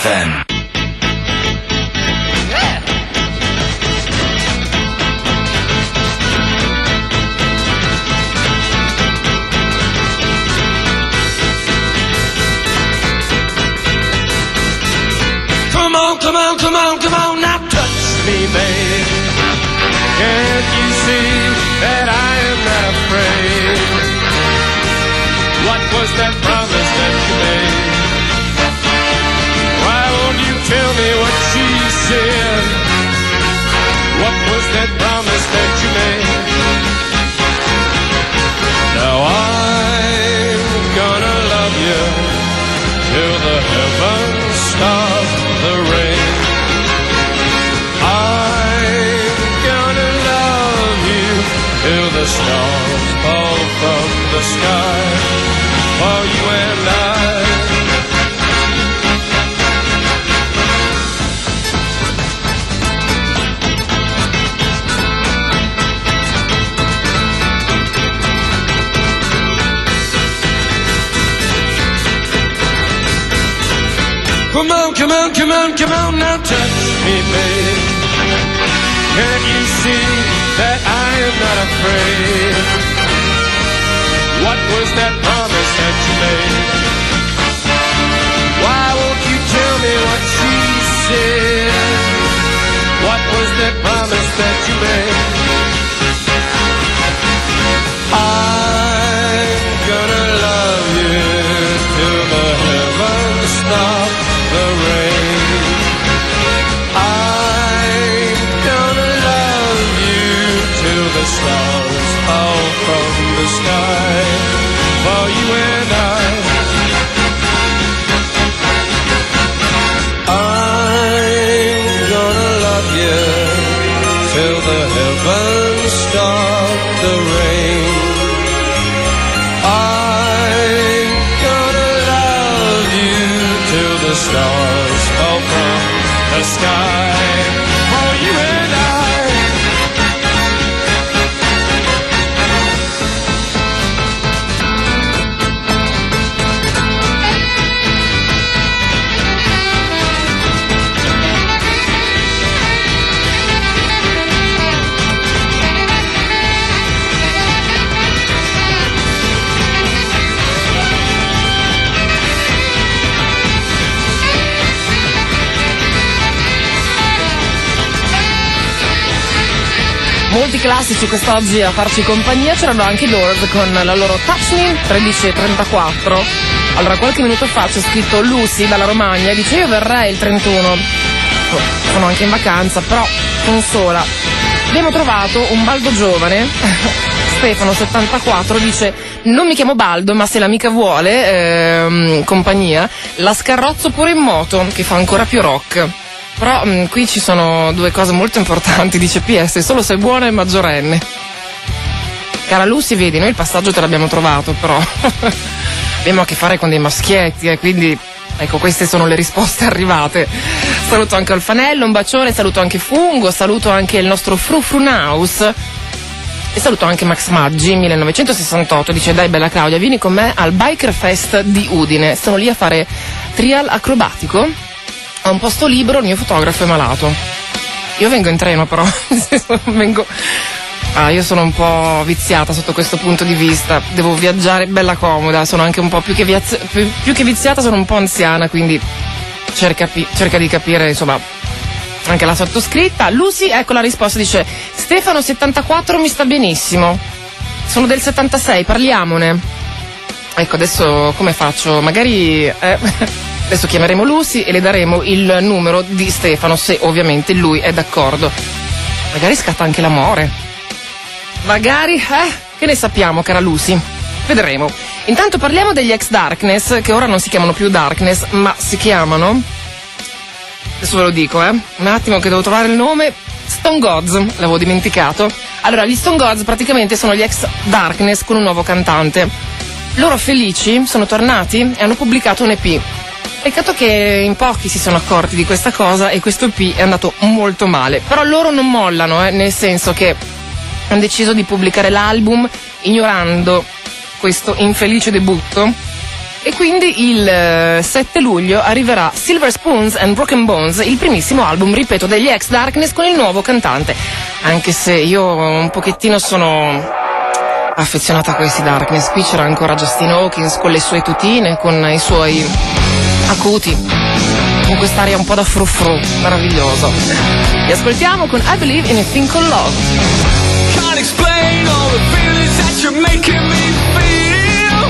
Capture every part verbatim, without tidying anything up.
F M. Come on, come on, come on, come on, now touch me, babe. Can't you see that I am not afraid? What was that promise that you made? Why won't you tell me what she said? What was that promise that you made? Now I'm gonna love you till the heavens stop the rain. I'm gonna love you till the stars fall from the sky for you and I. Come on, come on, come on, come on, now touch me, babe. Can't you see that I am not afraid? What was that promise that you made? Why won't you tell me what she said? What was that promise that you made? I'm gonna love you till the heavens stop the rain. I'm gonna love you till the stars fall from the sky for you and I. I'm gonna love you till the heavens stop the rain. I'm gonna love you till the stars fall from the sky for you and I. Molti classici quest'oggi a farci compagnia, c'erano anche i Doors con la loro Touch Me, tredici e trentaquattro. Allora, qualche minuto fa c'è scritto Lucy dalla Romagna, dice io verrei il trentuno, sono anche in vacanza, però non sola. Abbiamo trovato un Baldo giovane, Stefano settantaquattro, dice non mi chiamo Baldo, ma se l'amica vuole ehm, compagnia, la scarrozzo pure in moto, che fa ancora più rock. Però mh, qui ci sono due cose molto importanti, dice P S, solo se è buona e maggiorenne. Cara Lucy, vedi, noi il passaggio te l'abbiamo trovato, però abbiamo a che fare con dei maschietti, e eh, quindi ecco, queste sono le risposte arrivate. Saluto anche Alfanello, un bacione, saluto anche Fungo, saluto anche il nostro Fru Frunaus e saluto anche Max Maggi, millenovecentosessantotto, dice dai bella Claudia, vieni con me al Biker Fest di Udine, sono lì a fare trial acrobatico. Ho un posto libero, il mio fotografo è malato. Io vengo in treno però, vengo... Ah, io sono un po' viziata sotto questo punto di vista, devo viaggiare bella comoda, sono anche un po' più che, viaz... più che viziata, sono un po' anziana, quindi cerca, cerca di capire, insomma, anche la sottoscritta. Lucy, ecco la risposta, dice Stefano settantaquattro mi sta benissimo, sono del settantasei, parliamone. Ecco, adesso come faccio? Magari... Eh... Adesso chiameremo Lucy e le daremo il numero di Stefano, se ovviamente lui è d'accordo. Magari scatta anche l'amore. Magari, eh? Che ne sappiamo, cara Lucy? Vedremo. Intanto parliamo degli ex Darkness, che ora non si chiamano più Darkness, ma si chiamano... Adesso ve lo dico, eh? Un attimo che devo trovare il nome. Stone Gods, l'avevo dimenticato. Allora, gli Stone Gods praticamente sono gli ex Darkness con un nuovo cantante. Loro felici sono tornati e hanno pubblicato un E P. Peccato che in pochi si sono accorti di questa cosa e questo E P è andato molto male. Però loro non mollano, eh, nel senso che hanno deciso di pubblicare l'album ignorando questo infelice debutto E quindi il sette luglio arriverà Silver Spoons and Broken Bones, il primissimo album, ripeto, degli ex Darkness con il nuovo cantante. Anche se io un pochettino sono affezionata a questi Darkness. Qui c'era ancora Justin Hawkins con le sue tutine, con i suoi acuti, con quest'aria un po' da frufru, meraviglioso. Li ascoltiamo con I Believe in a Thing Called Love. Can't explain all the feelings that you're making me feel.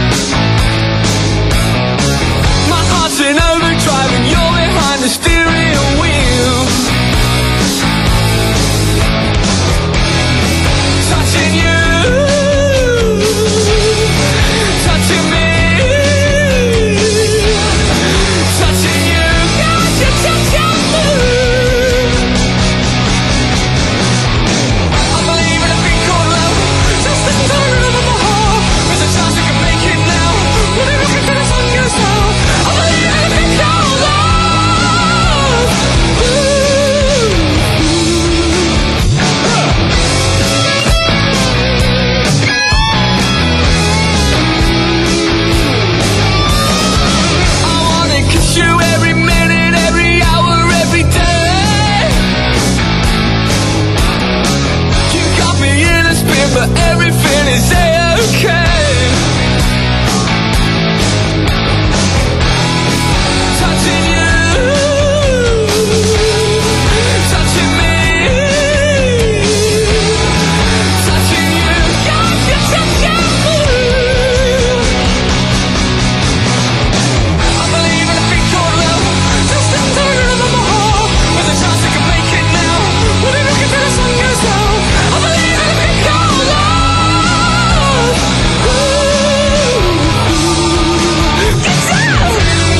My heart's in overdrive and you're behind the steering wheel. Touching you, touching me, touching you, got you touching me. I believe in a thing called love, just the turn of my heart. There's a chance we can make it now. When I look into the sun goes down, I believe in a thing called love. Ooh. I wanna kiss you every minute, every hour, every day. You got me in a spin, but everything is A-okay. Touching you, touching me, touching you, got you touching me. I believe in a thing called love, just the turn of my heart. There's a chance we can make it now. When we look into the sun goes down, I believe in a thing called love. Ooh. Get down.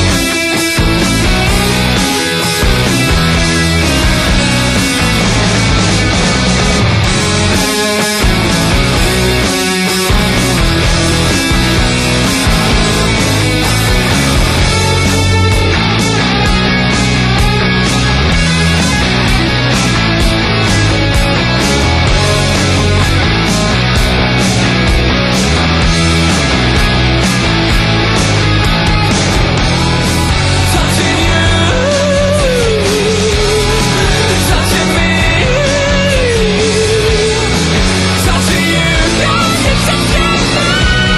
Touching you, touching me, touching you, got you touching me.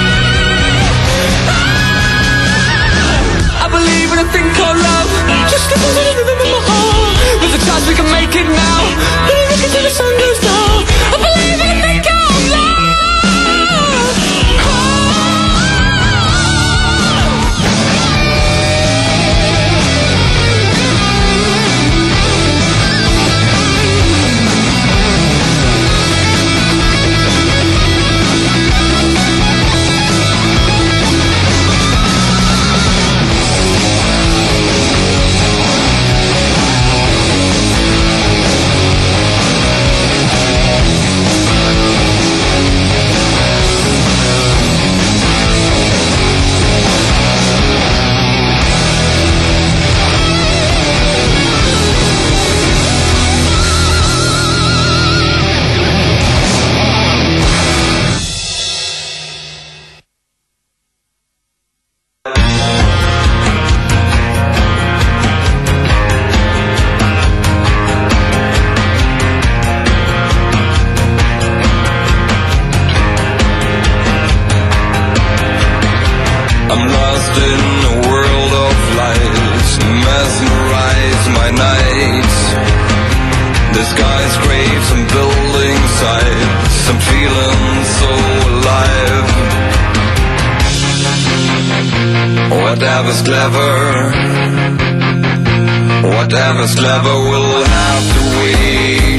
I believe in a thing called love, just a little rhythm in my heart. There's a chance we can make it now. When we look until the sun goes down, I believe in a thing called love. I'm lost in a world of lights, mesmerize my nights. The skyscrapers and building sites, I'm feeling so alive. Whatever's clever, whatever's clever will have to wait.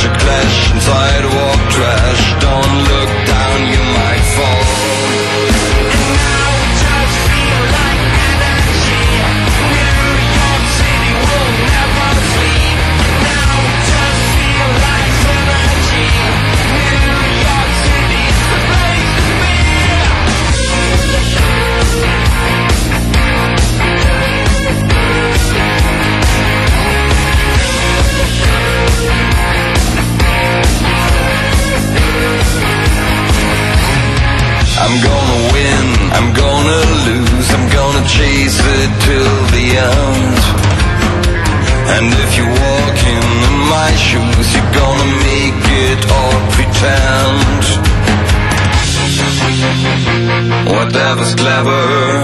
Sidewalk trash, don't look down, you might fall. if you're walking in my shoes, you're gonna make it or pretend. Whatever's clever,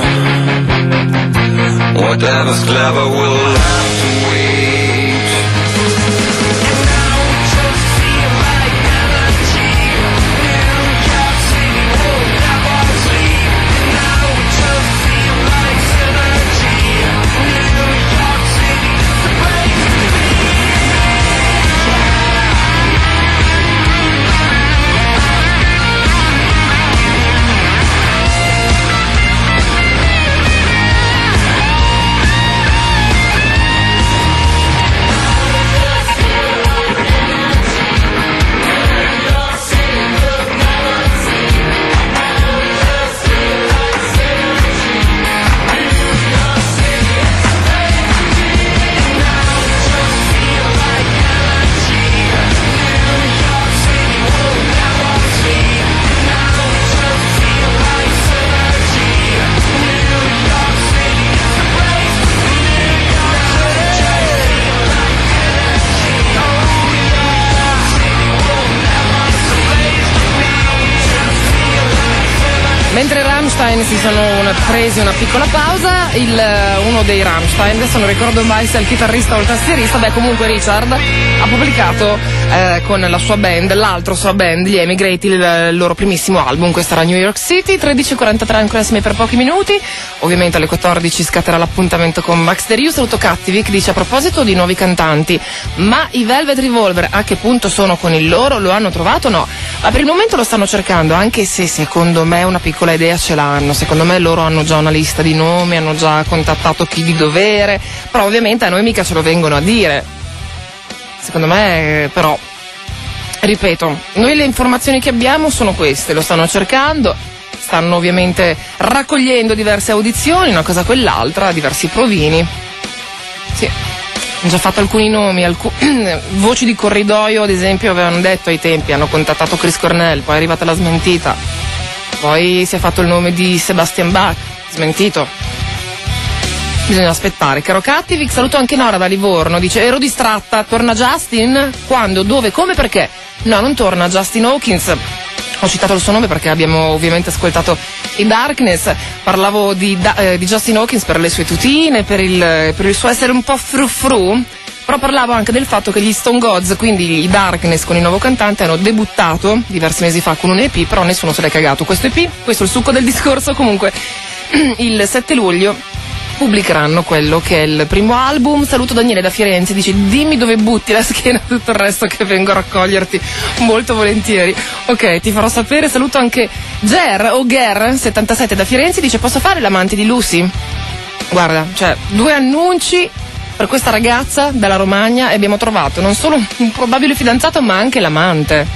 whatever's clever will have to wait. And now we just feel like energy. New York City will never sleep. And now we just feel like synergy. New York City is the place to be. Mentre Rammstein si sono una, presi una piccola pausa, il, uno dei Rammstein, adesso non ricordo mai se è il chitarrista o il tastierista, beh comunque Richard ha pubblicato eh, con la sua band, l'altro sua band, gli Emigrate, il, il loro primissimo album. Questa era New York City. Tredici e quarantatré ancora insieme per pochi minuti, ovviamente alle quattordici scatterà l'appuntamento con Max Derius. Saluto Cattivi che dice: a proposito di nuovi cantanti, ma i Velvet Revolver a che punto sono con il loro? Lo hanno trovato o no? Ma per il momento lo stanno cercando, anche se secondo me una piccola idea ce l'hanno. Secondo me loro hanno già una lista di nomi, hanno già contattato chi di dovere, però ovviamente a noi mica ce lo vengono a dire. Secondo me però, ripeto, noi le informazioni che abbiamo sono queste, lo stanno cercando, stanno ovviamente raccogliendo diverse audizioni, una cosa quell'altra, diversi provini. Sì, hanno già fatto alcuni nomi, alcu- voci di corridoio ad esempio avevano detto ai tempi, hanno contattato Chris Cornell, poi è arrivata la smentita. Poi si è fatto il nome di Sebastian Bach, smentito. Bisogna aspettare. Caro Cattivi, saluto anche Nora da Livorno, dice: ero distratta, torna Justin? Quando? Dove? Come? Perché? No, non torna Justin Hawkins. Ho citato il suo nome perché abbiamo ovviamente ascoltato i Darkness. Parlavo di, eh, di Justin Hawkins per le sue tutine, per il, per il suo essere un po' fru fru. Però parlavo anche del fatto che gli Stone Gods, quindi i Darkness con il nuovo cantante, hanno debuttato diversi mesi fa con un E P, però nessuno se l'è cagato. Questo E P, questo è il succo del discorso. Comunque il sette luglio pubblicheranno quello che è il primo album. Saluto Daniele da Firenze, dice: dimmi dove butti la scheda, tutto il resto che vengo a raccoglierti molto volentieri. Ok, ti farò sapere. Saluto anche Ger o Ger settantasette da Firenze, dice: posso fare l'amante di Lucy? Guarda, cioè due annunci per questa ragazza dalla Romagna e abbiamo trovato non solo un probabile fidanzato ma anche l'amante.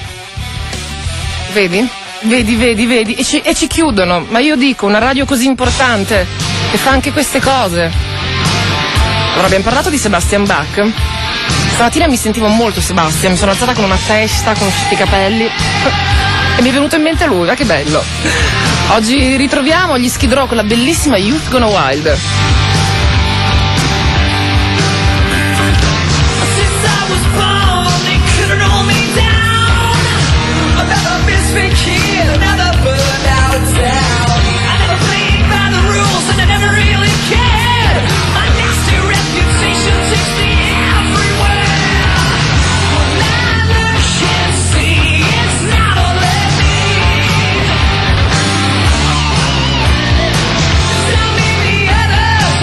Vedi? Vedi, vedi, vedi. E ci, e ci chiudono. Ma io dico, una radio così importante che fa anche queste cose. Allora, abbiamo parlato di Sebastian Bach. Stamattina mi sentivo molto Sebastian, mi sono alzata con una testa, con tutti i capelli e mi è venuto in mente lui, ma che bello. Oggi ritroviamo gli Skid Row con la bellissima Youth Gone Wild. Tell me the other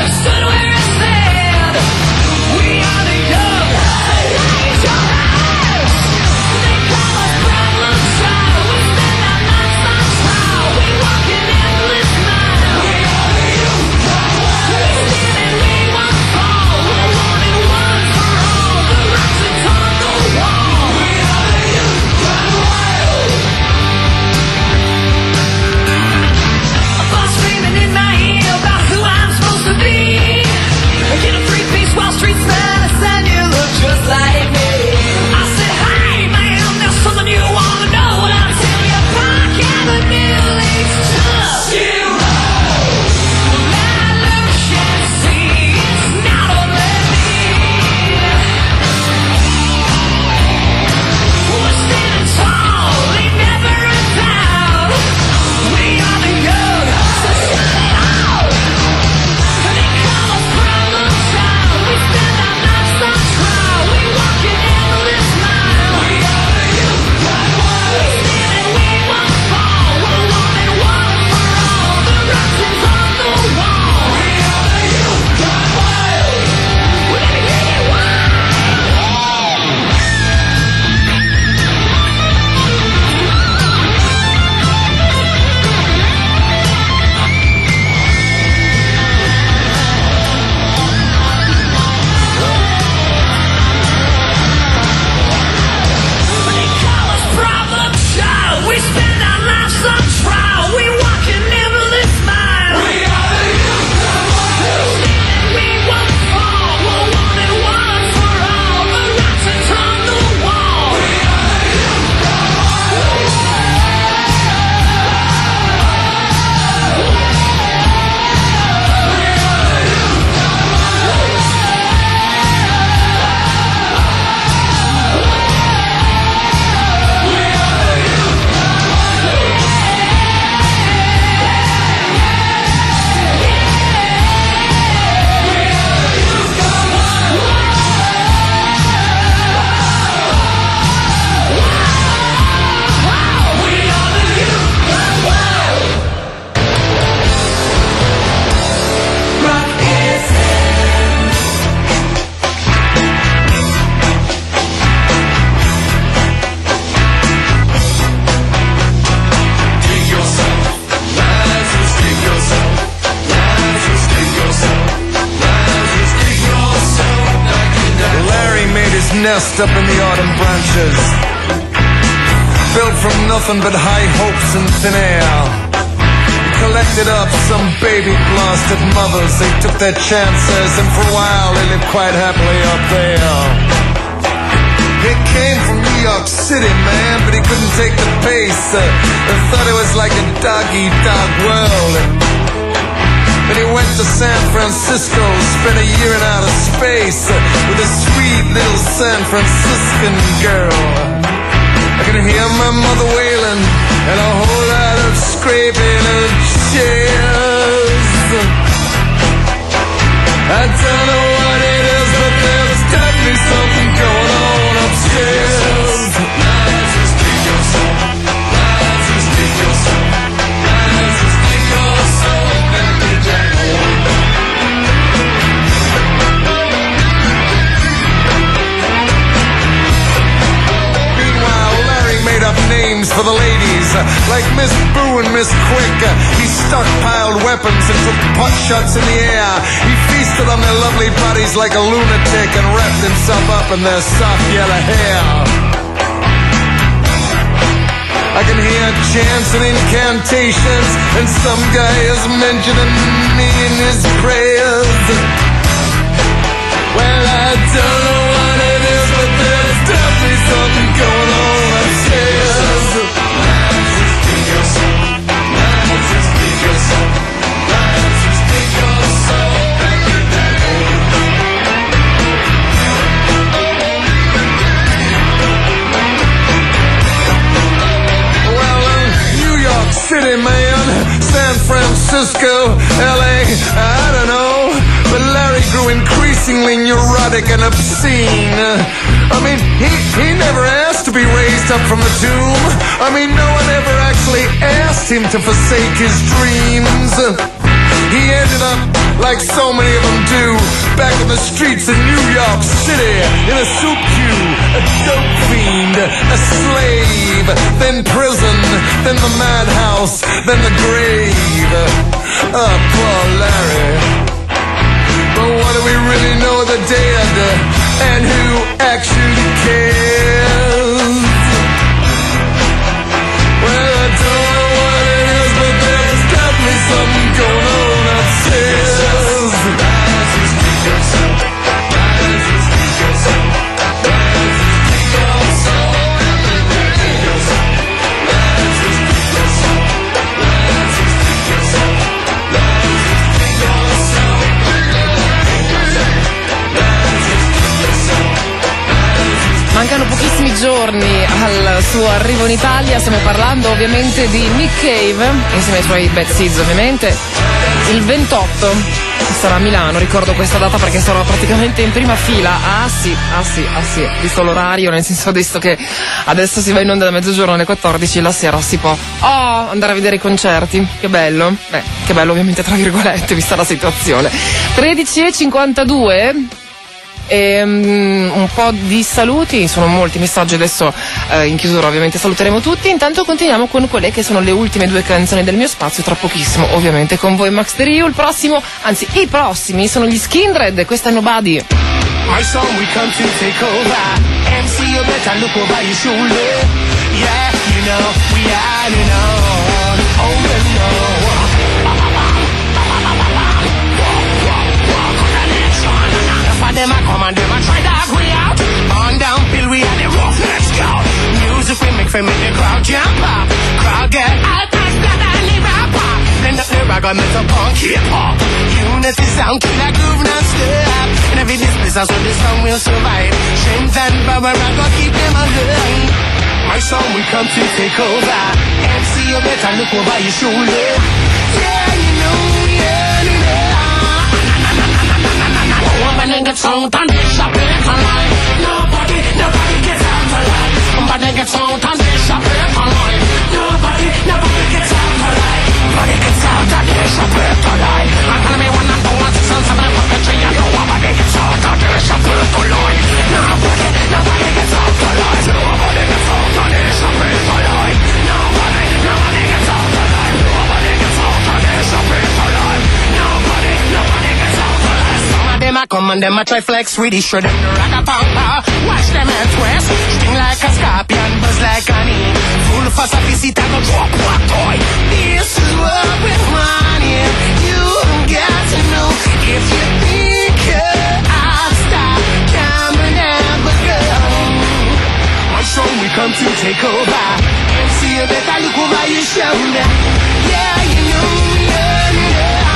nest up in the autumn branches, built from nothing but high hopes and thin air. He collected up some baby blasted mothers, they took their chances, and for a while they lived quite happily up there. He came from New York City, man, but he couldn't take the pace, uh, and thought it was like a dog-eat-dog world. Then he went to San Francisco, spent a year in outer space, uh, with a sweet little San Franciscan girl. I can hear my mother wailing, and a whole lot of scraping of chairs. I don't know what it is, but there's definitely something going on upstairs. Names for the ladies, like Miss Boo and Miss Quick. He stockpiled weapons and took pot shots in the air. He feasted on their lovely bodies like a lunatic and wrapped himself up in their soft yellow hair. I can hear chants and incantations, and some guy is mentioning me in his prayers. Well, I don't know what it is, but there's definitely something going on upstairs. City, man, San Francisco, L A, I don't know, but Larry grew increasingly neurotic and obscene. I mean, he, he never asked to be raised up from the tomb. I mean, no one ever actually asked him to forsake his dreams. He ended up, like so many of them do, back in the streets of New York City, in a soup queue, a dope fiend, a slave, then prison, then the madhouse, then the grave. Oh, poor Larry. But what do we really know of the dead, and who actually cares? Well, I don't know what it is, but there's definitely something going on upstairs. Mancano pochissimi giorni al suo arrivo in Italia, stiamo parlando ovviamente di Nick Cave, insieme ai suoi Bad Seeds ovviamente. Il ventotto sarà a Milano, ricordo questa data perché sarò praticamente in prima fila. Ah sì, ah sì, ah sì, visto l'orario, nel senso visto che adesso si va in onda da mezzogiorno alle quattordici, la sera si può oh, andare a vedere i concerti, che bello, beh, che bello ovviamente tra virgolette, vista la situazione. tredici e cinquantadue. E, um, un po' di saluti, sono molti messaggi adesso, eh, in chiusura ovviamente saluteremo tutti, intanto continuiamo con quelle che sono le ultime due canzoni del mio spazio, tra pochissimo ovviamente con voi Max Teriu. Il prossimo, anzi i prossimi sono gli Skindred, questa è Nobody. My song we come to take over. M C you better look over your shoulder. Yeah, you know, we are, you know. Oh, you know. Them a come and them a try to agree out. On down pill we are the roughness go. Music we make for make the crowd jump up. Crowd get out past that and the rapper. Blend up the rag and make a punk hip hop. Unity sound kill a groove non-stop. And every displace so this song will survive. Strength and power I go keep them alive. My song we come to take over. M C you better look over your shoulder. Yeah, you know, yeah, you know. Woman and gets out and they shop it online. Nobody, nobody gets out alive. Nobody gets out and they shop it online. Nobody, nobody gets out alive. Nobody gets out and they shop it online. I'm telling me one and two and six and seven and puppetry. And nobody gets out and they shop it online. Nobody, nobody gets out alive. Nobody gets out and they shop it online. Nobody, nobody gets out alive. Nobody gets out and they shop it online. Nobody, nobody gets out alive. Them a come and them a try flex with the shred them the ragga pampa. Watch the type of drop my toy. This is what we're finding. You got to know if you think I'll stop, time will never go. My song we come to take over and see you better look over your shoulder. Yeah, you know, yeah, yeah.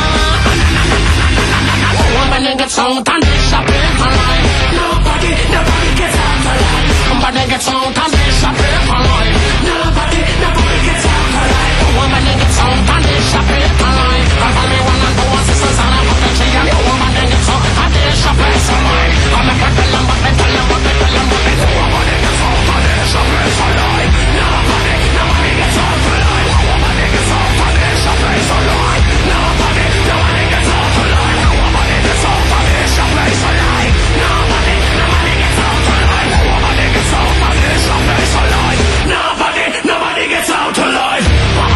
When they get out and they shop it online, nobody, nobody gets out alive. When they get out and they shop it online, nobody, nobody gets out alive. When they get out and they shop it online, I'm only one and two sisters and I'm a picture. And when they get out and they shop it online, I'm a picture. I'm a picture. I'm a picture. I'm a picture. Nobody gets out and they shop it online. Nobody, nobody gets out alive. Nobody gets out and they shop it online. Nobody, nobody gets out alive. Nobody gets out and they shop it alive. Nobody, nobody gets out alive. Nobody gets out and they shop it alive. Nobody, nobody gets out alive.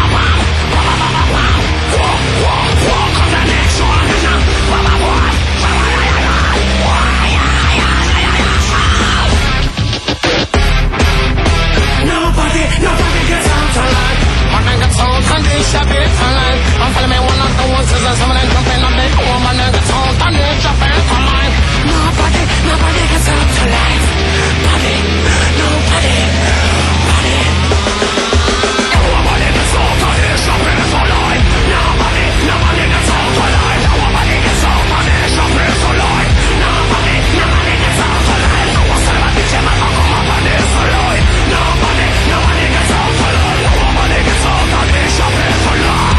Walk on the next one. Nobody, nobody gets out alive. One gets out and they shop it alive. I'm telling me one of the ones is someone jumping on the woman gets out and they shop it alive. Nobody, nobody gets out alive. Nobody, nobody, nobody. Nobody gets out and they shop it alive. Nobody, nobody gets out alive. Nobody gets out and they shop it alive. Nobody, nobody gets out alive. What's the matter with you? I'm come up and it's alive. Nobody, nobody gets out alive. Nobody gets out and they shop it alive.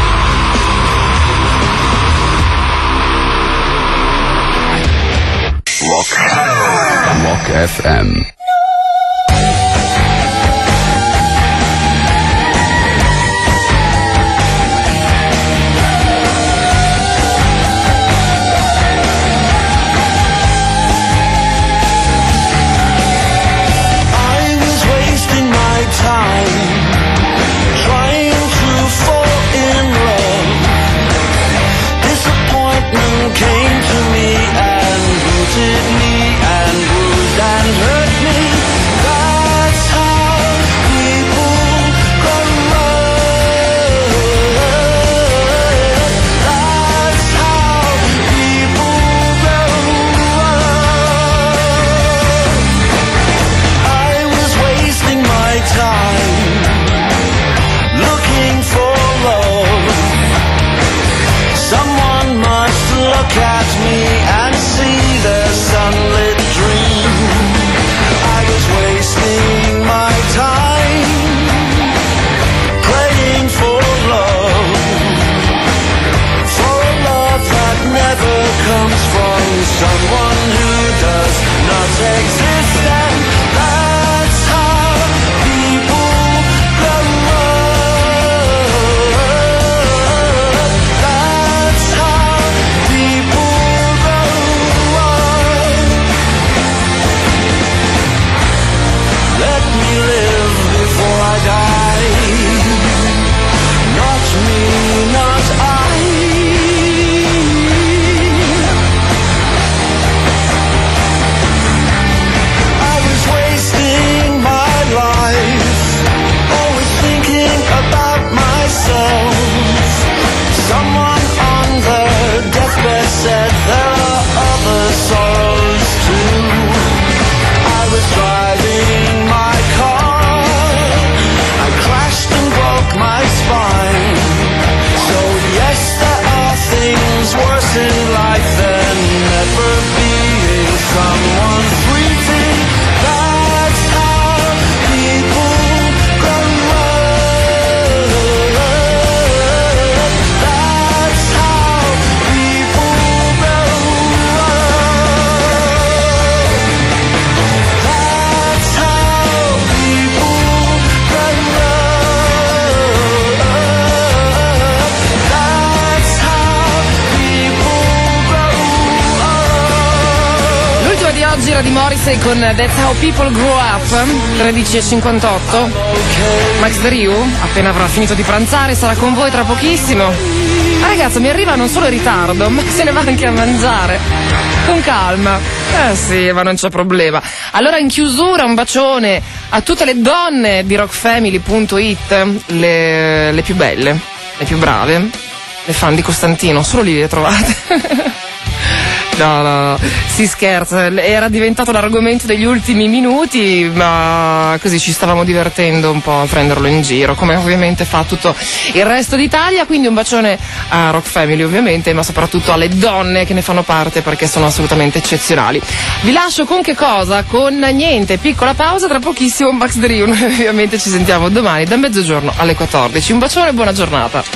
Rock, Rock F M. Came to me and rooted me and bruised and hurt me. That's how people grow up. That's how people grow up. I was wasting my time looking for love. Someone must look at me and see the sunlit dream. I was wasting my time praying for love, for a love that never comes from someone who does not exist. And that's how people grow up. That's how people grow up. Let me live before I die. Not me, not I. I was wasting my life, always thinking about myself. Someone on the deathbed said there are other sorrows too. I was driving my car, I crashed and broke my spine. So yes, there are things worse in life than never being someone's sweetie. That's how people grow up. That's how people grow up. That's how people grow up. That's how people grow up. L'ultima di oggi era di Morrissey con That's How People Grow Up, tredici e cinquantotto. Max Deriu, appena avrà finito di pranzare, sarà con voi tra pochissimo. Ma ragazzo, mi arriva non solo in ritardo, ma se ne va anche a mangiare. Con calma. Eh sì, ma non c'è problema. Allora in chiusura un bacione a tutte le donne di rockfamily punto it, le, le più belle, le più brave, le fan di Costantino, solo lì le trovate. No, no, si scherza, era diventato l'argomento degli ultimi minuti, ma così ci stavamo divertendo un po' a prenderlo in giro, come ovviamente fa tutto il resto d'Italia, quindi un bacione a Rock Family ovviamente, ma soprattutto alle donne che ne fanno parte perché sono assolutamente eccezionali. Vi lascio con che cosa? Con niente, piccola pausa, tra pochissimo Max Dream, ovviamente ci sentiamo domani da mezzogiorno alle quattordici. Un bacione e buona giornata.